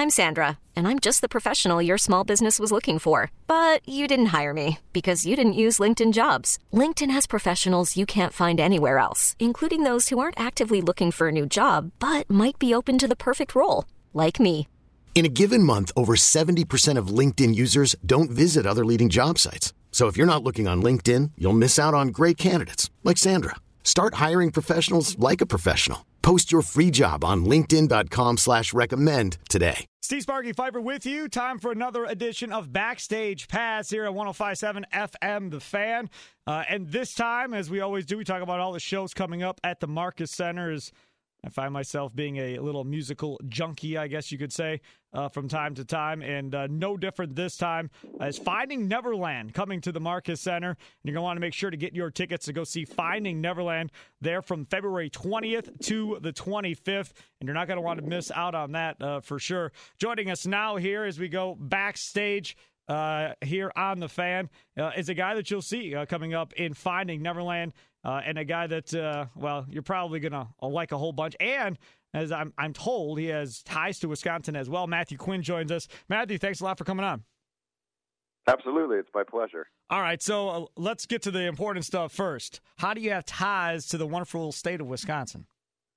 I'm Sandra, and I'm just the professional your small business was looking for. But you didn't hire me because you didn't use LinkedIn Jobs. LinkedIn has professionals you can't find anywhere else, including those who aren't actively looking for a new job, but might be open to the perfect role, like me. In a given month, over 70% of LinkedIn users don't visit other leading job sites. So if you're not looking on LinkedIn, you'll miss out on great candidates like Sandra. Start hiring professionals like a professional. Post your free job on linkedin.com/recommend today. Steve Sparky Pfeiffer with you. Time for another edition of Backstage Pass here at 105.7 FM The Fan. And this time, as we always do, we talk about all the shows coming up at the Marcus Center. I find myself being a little musical junkie, I guess you could say, from time to time. And no different this time as Finding Neverland coming to the Marcus Center. And you're going to want to make sure to get your tickets to go see Finding Neverland there from February 20th to the 25th. And you're not going to want to miss out on that for sure. Joining us now here as we go backstage here on The Fan is a guy that you'll see coming up in Finding Neverland. And a guy that, you're probably going to like a whole bunch. And as I'm told, he has ties to Wisconsin as well. Matthew Quinn joins us. Matthew, thanks a lot for coming on. Absolutely. It's my pleasure. All right, so let's get to the important stuff first. How do you have ties to the wonderful state of Wisconsin?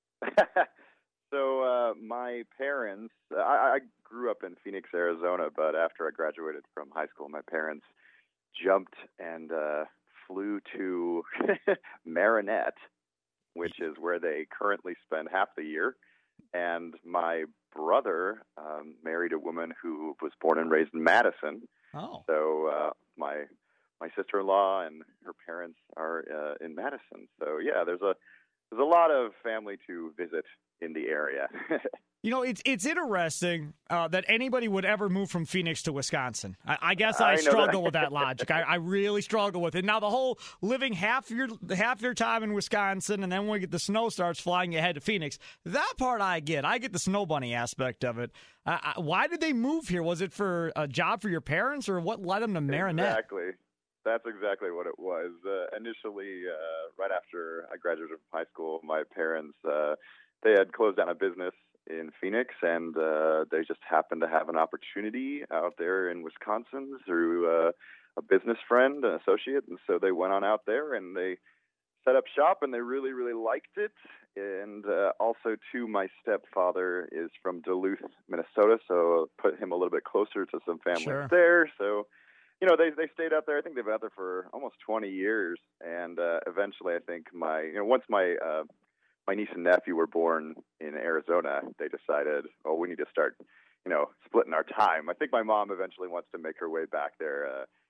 So my parents, I grew up in Phoenix, Arizona, but after I graduated from high school, my parents jumped and flew to Marinette, which is where they currently spend half the year. And my brother married a woman who was born and raised in Madison. Oh. So my sister-in-law and her parents are in Madison. So yeah, there's a lot of family to visit in the area. You know, it's interesting that anybody would ever move from Phoenix to Wisconsin. I guess I struggle with that logic. I really struggle with it. Now, the whole living half your time in Wisconsin, and then when the snow starts flying, you head to Phoenix. That part I get. I get the snow bunny aspect of it. Why did they move here? Was it for a job for your parents, or what led them to Marinette? Exactly. That's exactly what it was. Initially, right after I graduated from high school, my parents, they had closed down a business in Phoenix, and they just happened to have an opportunity out there in Wisconsin through a business friend, an associate, and so they went on out there and they set up shop, and they really, really liked it. And also, too, my stepfather is from Duluth, Minnesota, so put him a little bit closer to some family there. So, you know, they stayed out there. I think they've been out there for almost 20 years, and eventually, I think once my niece and nephew were born in Arizona, they decided, we need to start, splitting our time. I think my mom eventually wants to make her way back there,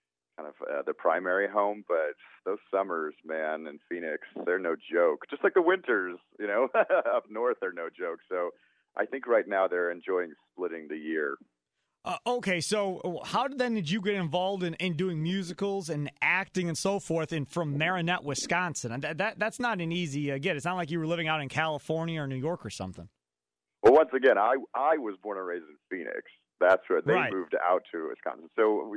the primary home, but those summers, man, in Phoenix, they're no joke. Just like the winters, up north are no joke. So I think right now they're enjoying splitting the year. Okay, so how did you get involved in doing musicals and acting and so forth from Marinette, Wisconsin? And that's not an easy get. It's not like you were living out in California or New York or something. Well, once again, I was born and raised in Phoenix. That's where they moved out to Wisconsin. So,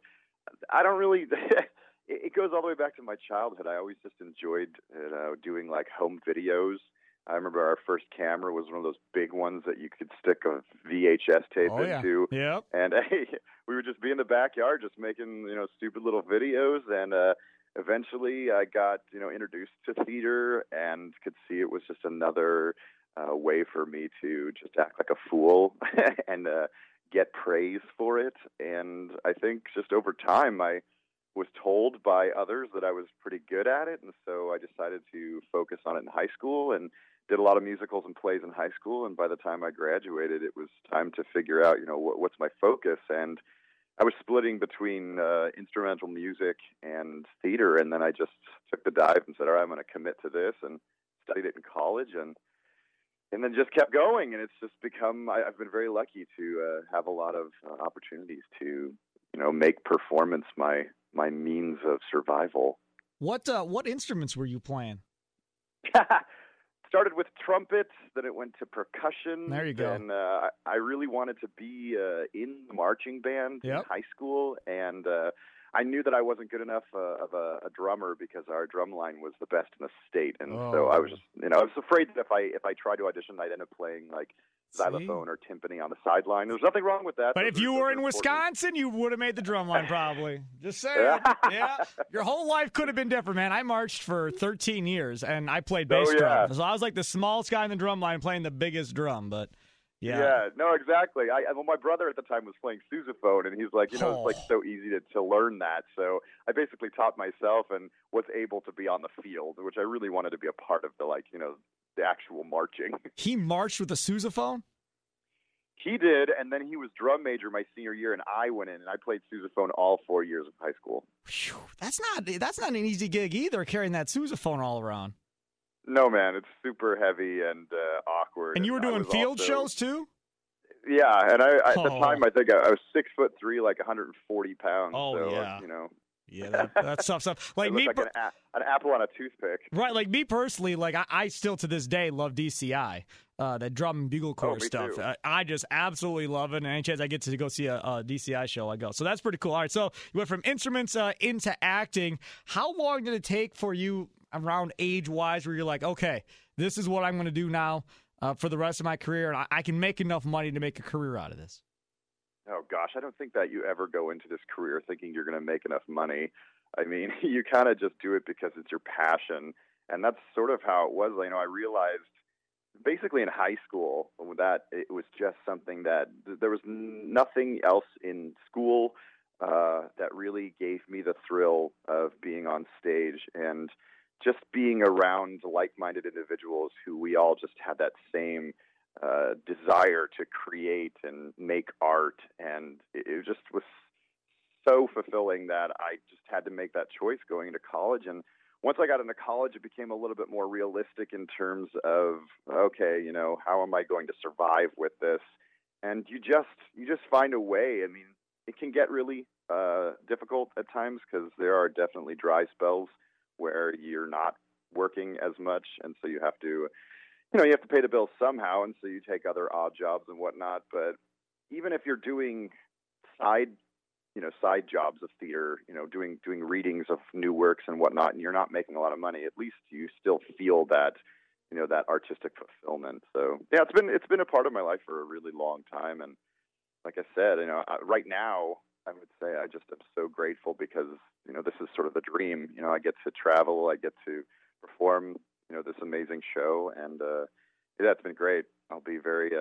I don't really – it goes all the way back to my childhood. I always just enjoyed doing, like, home videos. I remember our first camera was one of those big ones that you could stick a VHS tape into. Yep. And we would just be in the backyard just making, stupid little videos. And eventually I got, introduced to theater and could see it was just another way for me to just act like a fool and get praise for it. And I think just over time I was told by others that I was pretty good at it. And so I decided to focus on it in high school and did a lot of musicals and plays in high school, and by the time I graduated, it was time to figure out, what's my focus. And I was splitting between instrumental music and theater, and then I just took the dive and said, all right, I'm going to commit to this, and studied it in college, and then just kept going. And it's just become, I've been very lucky to have a lot of opportunities to, make performance my means of survival. What instruments were you playing? Started with trumpet, then it went to percussion. There you go. And I really wanted to be in the marching band in high school, and I knew that I wasn't good enough of a drummer because our drum line was the best in the state, and so I was just, I was afraid that if I tried to audition, I'd end up playing like xylophone or timpani on the sideline. There's nothing wrong with that. But if you were in Wisconsin, you would have made the drum line probably. Just saying. Yeah. Your whole life could have been different, man. I marched for 13 years, and I played bass drum. So I was like the smallest guy in the drum line playing the biggest drum, but yeah, no, exactly. Well, my brother at the time was playing sousaphone, and he's like, it's like so easy to learn that. So I basically taught myself and was able to be on the field, which I really wanted to be a part of the actual marching. He marched with a sousaphone? He did, and then he was drum major my senior year, and I went in, and I played sousaphone all 4 years of high school. Whew, that's not an easy gig either, carrying that sousaphone all around. No, man, it's super heavy and awkward. And you were doing field shows too? Yeah, and I at the time I think I was 6'3", like 140 pounds. Oh, so, yeah. Yeah, that's tough stuff. Like me, like an apple on a toothpick. Right, like me personally, like I still to this day love DCI, that drum and bugle corps stuff. I just absolutely love it. And any chance I get to go see a DCI show, I go. So that's pretty cool. All right, so you went from instruments into acting. How long did it take for you, around age-wise, where you're like, okay, this is what I'm going to do now for the rest of my career, and I can make enough money to make a career out of this? Oh, gosh, I don't think that you ever go into this career thinking you're going to make enough money. I mean, you kind of just do it because it's your passion, and that's sort of how it was. I realized basically in high school that it was just something that there was nothing else in school that really gave me the thrill of being on stage and just being around like-minded individuals who we all just had that same desire to create and make art, and it just was so fulfilling that I just had to make that choice going into college. And once I got into college, it became a little bit more realistic in terms of, okay, how am I going to survive with this? And you just find a way. I mean, it can get really difficult at times because there are definitely dry spells where you're not working as much, and so you have to, you have to pay the bills somehow, and so you take other odd jobs and whatnot. But even if you're doing side jobs of theater, doing readings of new works and whatnot, and you're not making a lot of money, at least you still feel that, that artistic fulfillment. So yeah, it's been a part of my life for a really long time, and like I said, right now, I would say I just am so grateful because, this is sort of the dream. I get to travel, I get to perform, this amazing show, and it's been great. I'll be very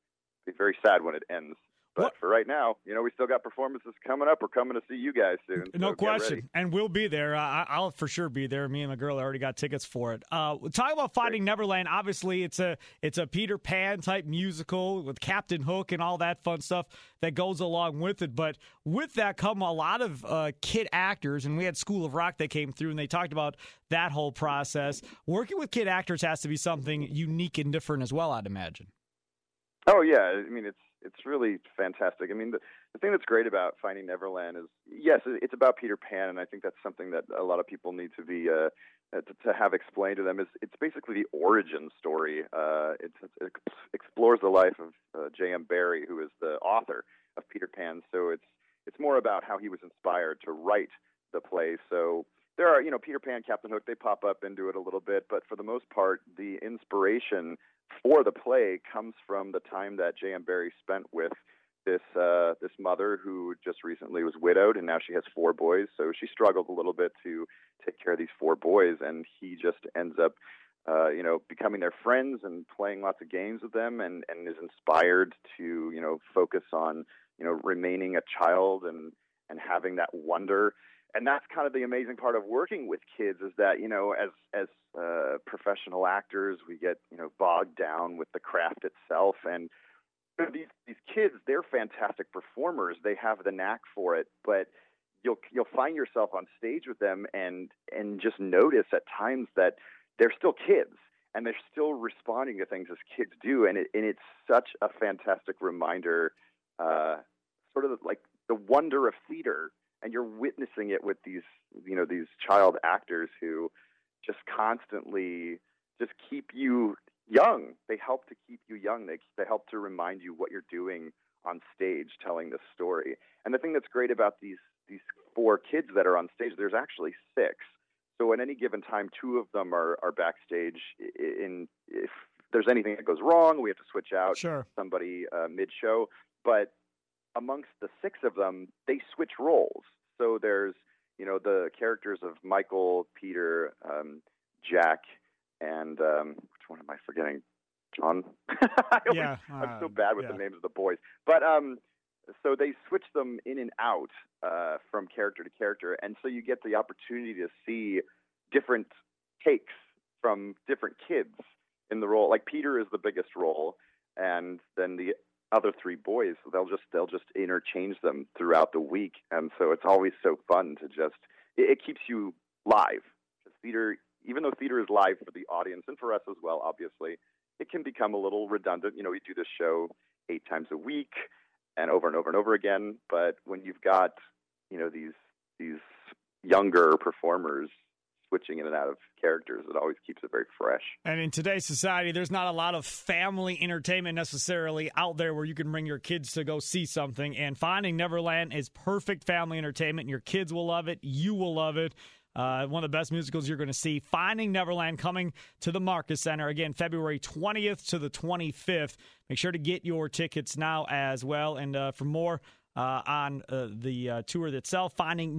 sad when it ends. But for right now, we still got performances coming up. We're coming to see you guys soon. So no question. And we'll be there. I'll for sure be there. Me and my girl already got tickets for it. Talking about Finding Neverland, obviously it's a Peter Pan type musical with Captain Hook and all that fun stuff that goes along with it. But with that come a lot of kid actors, and we had School of Rock that came through, and they talked about that whole process. Working with kid actors has to be something unique and different as well, I'd imagine. Oh, yeah. I mean, it's really fantastic. I mean, the thing that's great about Finding Neverland is, yes, it's about Peter Pan, and I think that's something that a lot of people need to be to have explained to them. Is it's basically the origin story. It explores the life of J.M. Barrie, who is the author of Peter Pan. So it's more about how he was inspired to write the play. So there are, Peter Pan, Captain Hook, they pop up into it a little bit, but for the most part, the inspiration for the play comes from the time that J.M. Barrie spent with this mother who just recently was widowed, and now she has 4 boys. So she struggled a little bit to take care of these 4 boys, and he just ends up, becoming their friends and playing lots of games with them, and is inspired to, focus on, remaining a child and having that wonder. And that's kind of the amazing part of working with kids is that, as professional actors, we get, bogged down with the craft itself. And these kids, they're fantastic performers. They have the knack for it, but you'll find yourself on stage with them and just notice at times that they're still kids and they're still responding to things as kids do. And it's such a fantastic reminder, sort of like the wonder of theater. And you're witnessing it with these child actors who just constantly just keep you young. They help to keep you young. They help to remind you what you're doing on stage, telling this story. And the thing that's great about these 4 kids that are on stage, there's actually 6. So at any given time, 2 of them are backstage there's anything that goes wrong, we have to switch out Sure. somebody mid-show. But amongst the 6 of them, they switch roles. So there's, the characters of Michael, Peter, Jack, and which one am I forgetting? John? I'm so bad with the names of the boys. But so they switch them in and out from character to character. And so you get the opportunity to see different takes from different kids in the role. Like Peter is the biggest role, and then the other 3 boys, they'll just interchange them throughout the week. And so it's always so fun to it keeps you live. Theater, even though theater is live for the audience and for us as well, obviously, it can become a little redundant. We do this show 8 times a week and over and over and over again. But when you've got, these younger performers switching in and out of characters, it always keeps it very fresh. And in today's society, there's not a lot of family entertainment necessarily out there where you can bring your kids to go see something. And Finding Neverland is perfect family entertainment. Your kids will love it. You will love it. One of the best musicals you're going to see. Finding Neverland coming to the Marcus Center. Again, February 20th to the 25th. Make sure to get your tickets now as well. And for more on the tour itself,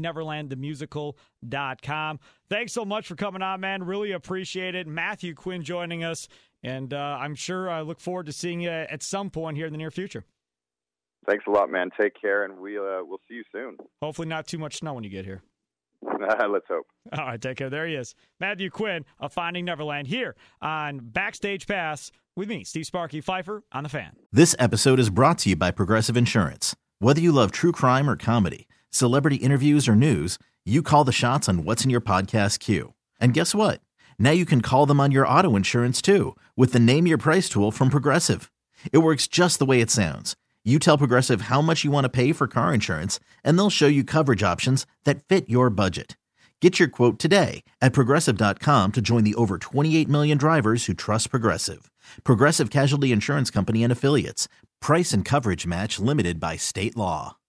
findingneverlandthemusical.com. Thanks so much for coming on, man. Really appreciate it. Matthew Quinn joining us. And I'm sure I look forward to seeing you at some point here in the near future. Thanks a lot, man. Take care, and we'll see you soon. Hopefully not too much snow when you get here. Let's hope. All right, take care. There he is. Matthew Quinn of Finding Neverland here on Backstage Pass with me, Steve Sparky Pfeiffer, on The Fan. This episode is brought to you by Progressive Insurance. Whether you love true crime or comedy, celebrity interviews or news, you call the shots on what's in your podcast queue. And guess what? Now you can call them on your auto insurance too with the Name Your Price tool from Progressive. It works just the way it sounds. You tell Progressive how much you want to pay for car insurance, and they'll show you coverage options that fit your budget. Get your quote today at Progressive.com to join the over 28 million drivers who trust Progressive. Progressive Casualty Insurance Company and Affiliates. Price and coverage match limited by state law.